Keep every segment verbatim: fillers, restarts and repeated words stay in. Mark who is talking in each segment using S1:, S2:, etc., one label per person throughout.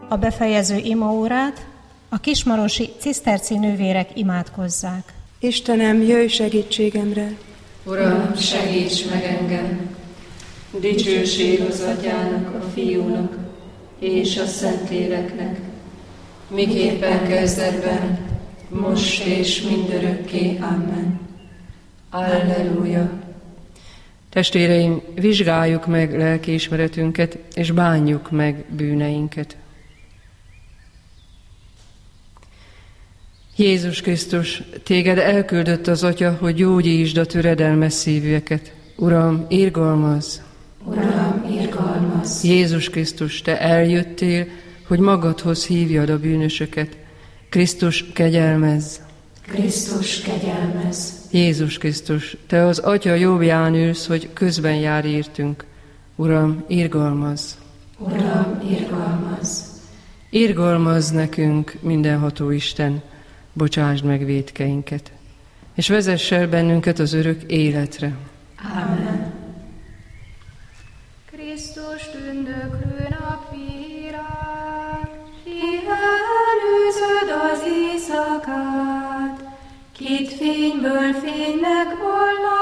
S1: a befejező imaórát a kismarosi ciszterci nővérek imádkozzák.
S2: Istenem, jöjj segítségemre!
S3: Uram, segíts meg engem! Dicsőség az Atyának, a Fiúnak és a Szentléleknek, miképpen kezdetben, most és mindörökké. Amen. Alleluja!
S4: Testvéreim, vizsgáljuk meg lelkiismeretünket, és bánjuk meg bűneinket. Jézus Krisztus, téged elküldött az Atya, hogy gyógyítsd a töredelmes szívűeket. Uram, irgalmazz!
S3: Uram, irgalmazz!
S4: Jézus Krisztus, te eljöttél, hogy magadhoz hívjad a bűnösöket. Krisztus, kegyelmezz!
S3: Krisztus, kegyelmezz!
S4: Jézus Krisztus, te az Atya jobbján ülsz, hogy közben jár értünk. Uram, irgalmazz!
S3: Uram, irgalmazz!
S4: Irgalmazz nekünk, mindenható Isten, bocsásd meg vétkeinket, és vezess el bennünket az örök életre.
S3: Amen.
S5: Krisztus tündöklő napvirág, ki előzöd az éjszakát, kit fényből fénynek val a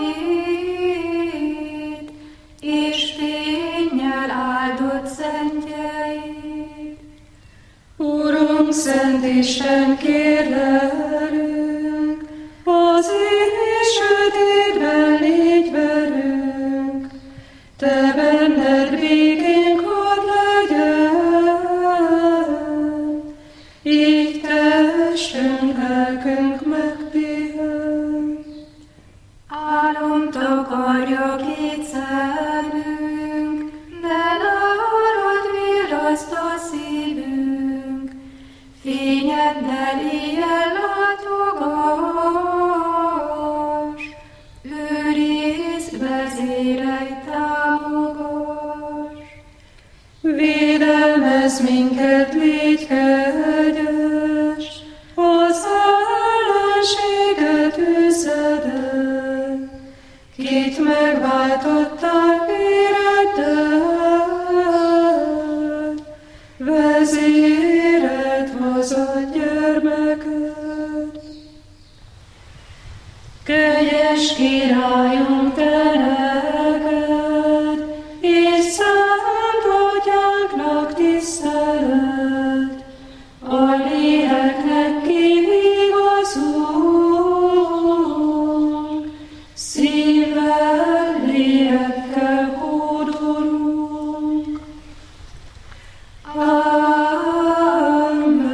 S5: hét, és fénnyel áldott szentjeid.
S3: Urunk, Szent Isten, kérlelünk, az éj sötétben légy velünk, te benned békénk hadd legyen, így testünk, lelkünk megpihen.
S5: Álom takarja két szemünk, de nálad virraszt a szívünk, fényeddel éjjel látogass, őrizd, vezérelj, támogass.
S3: Védelmezz minket, légy kegyes, az ellenséget üzed el, kit megváltottál véreddel, vezéreld haza gyermeked. Kegyes Királyunk, te neked, és szent Atyánknak tisztelet, a léleknek kivigazunk, szívvel, lélekkel hódolunk. Amen.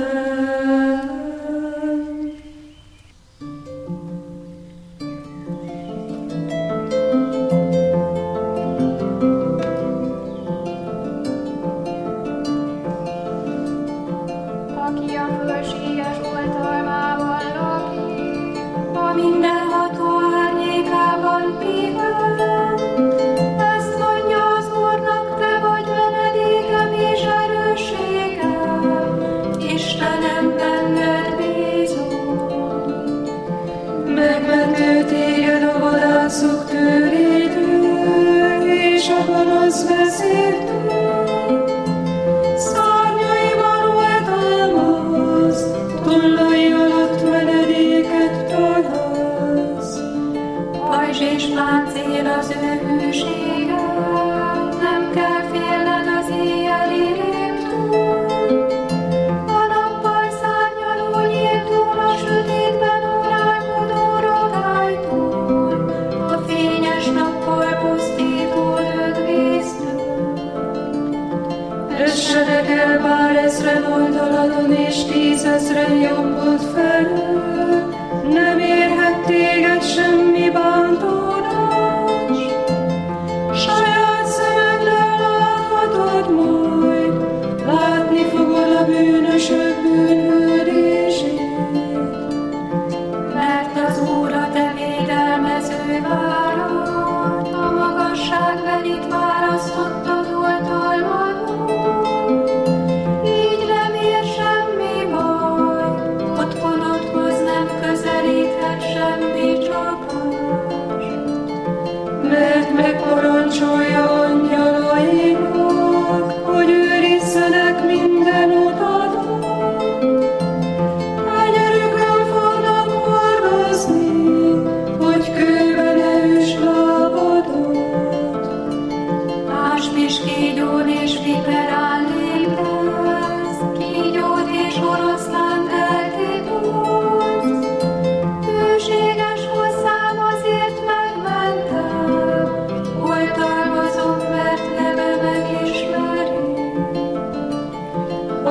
S5: Aki a fölséges oltalmában lakik, a mindenható árnyékában pihen. Ezt mondja az Úrnak, te vagy menedékem és erősségem, Istenem, benned bízom.
S3: Megmentő téged a vadászok törétől, és a gonosz vezértől. Szárnyaiban oltalmazd, tollai alatt menedéket találsz.
S5: Pajzs és páncél az ő hűsége, nem kell félned az éjjeli rémtől. A nappal szárnyaló nyíltól, a sötétben órálkodó rogálytól, a fényes nappal pusztító lökvésztől.
S3: Essenek el bár ezren oldaladon, és tízezren jobbod felől, nem érhet téged semmi bántódás. Saját szemeddel láthatod majd, látni fogod a bűnösök bűnhődését.
S5: Mert az Úr a te védelmező várad, a magasságbelit választottad oltalmadon. Így nem ér semmi baj, otthonodhoz nem közelíthet semmi csapás.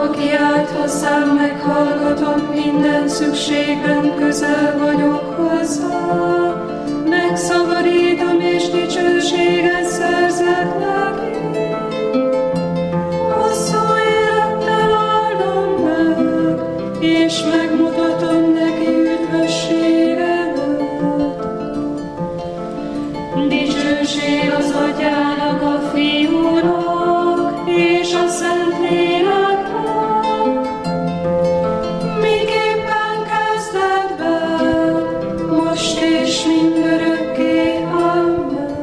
S3: aki állt hozzám, meghallgatom, minden szükségben közel vagyok hozzá. Megszabadítom és dicsőséget szerzek neki. Hosszú élettel áldom meg, és megmutatom neki üdvösségemet. Dicsőség az Atyának, a Fiúnak és a Szentléleknek, miképpen kezdetben, most és mindörökké. Amen.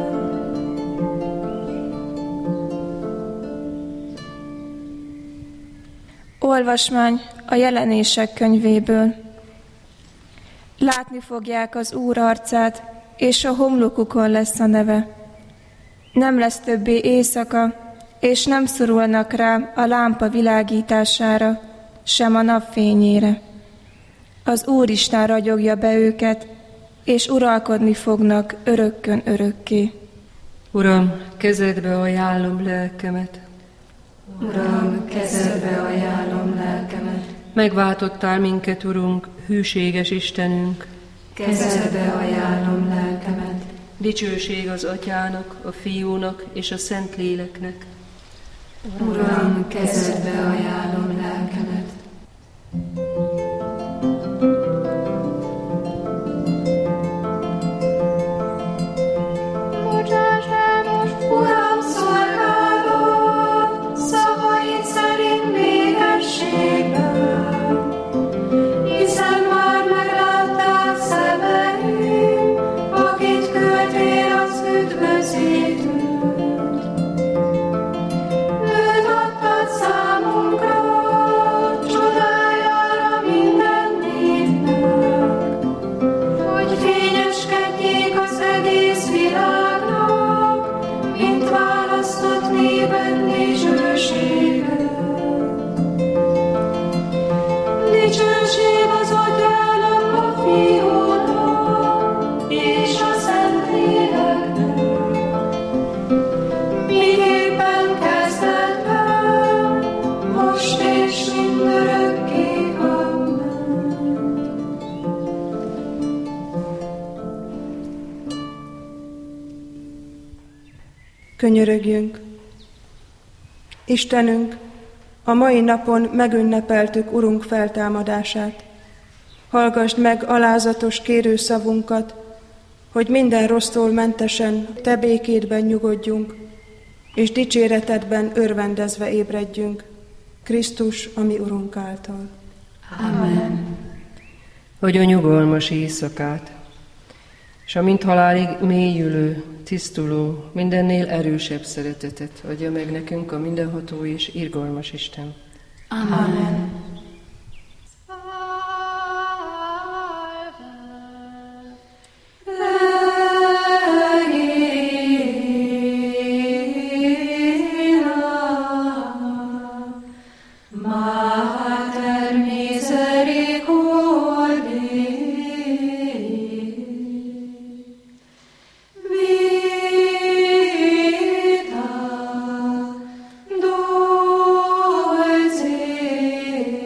S6: Olvasmány a Jelenések könyvéből. Látni fogják az Úr arcát, és a homlokukon lesz a neve. Nem lesz többé éjszaka, és nem szorulnak rá a lámpa világítására, sem a napfényére. Az Úristen ragyogja be őket, és uralkodni fognak örökkön örökké.
S4: Uram, kezedbe ajánlom lelkemet.
S5: Uram, kezedbe ajánlom lelkemet.
S4: Megváltottál minket, Urunk, hűséges Istenünk.
S5: Kezedbe ajánlom lelkemet.
S4: Dicsőség az Atyának, a Fiúnak és a Szentléleknek.
S5: Uram, kezedbe ajánlom lelkemet.
S3: Bocsáss el most, Uram, szolgálat, szavaid szerint békességben, hiszen már meglátták szemeim, akit küldtél az üdvözítőt. Őt adtad számunkra, csodájára minden népnek, hogy fényeskedjék az egész világnak, mint választott néped dicsősége. Dicsőség az Atyának, a Fiúnak és a Szentléleknek, miképpen kezdetben, most és mindörökké. Amen.
S2: Könyörögjünk! Istenünk, a mai napon megünnepeltük Urunk feltámadását. Hallgasd meg alázatos kérőszavunkat, hogy minden rossztól mentesen Te békédben nyugodjunk, és dicséretedben örvendezve ébredjünk, Krisztus, a mi Urunk által.
S5: Amen.
S4: Hogy a nyugalmas éjszakát, és a mint halálig mélyülő, tisztuló, mindennél erősebb szeretetet adja meg nekünk a mindenható és irgalmas Isten.
S5: Amen.
S3: Mater misericordiae, vita dulcis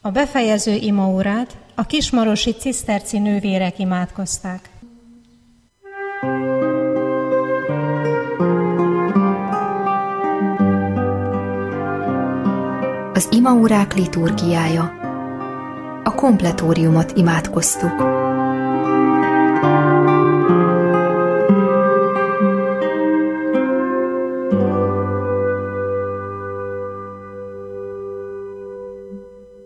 S1: A befejező imaórát a kismarosi ciszterci nővérek imádkozták.
S7: Az imaórák liturgiája. A kompletóriumot imádkoztuk.